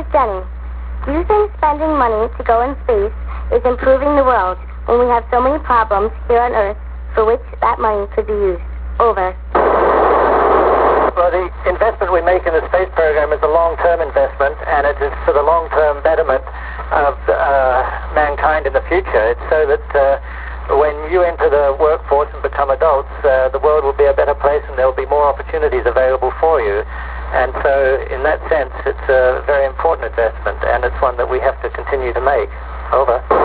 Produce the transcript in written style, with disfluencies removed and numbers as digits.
Jenny, do you think spending money to go in space is improving the world when we have so many problems here on Earth for which that money could be used? Over. Well, the investment we make in the space program is a long-term investment, and it is for the long-term betterment of mankind in the future. It's so that when you enter the workforce and become adults, the world will be a better place and there will be more opportunities available for you. And so, in that sense, it's a very important investment, and it's one that we have to continue to make. Over.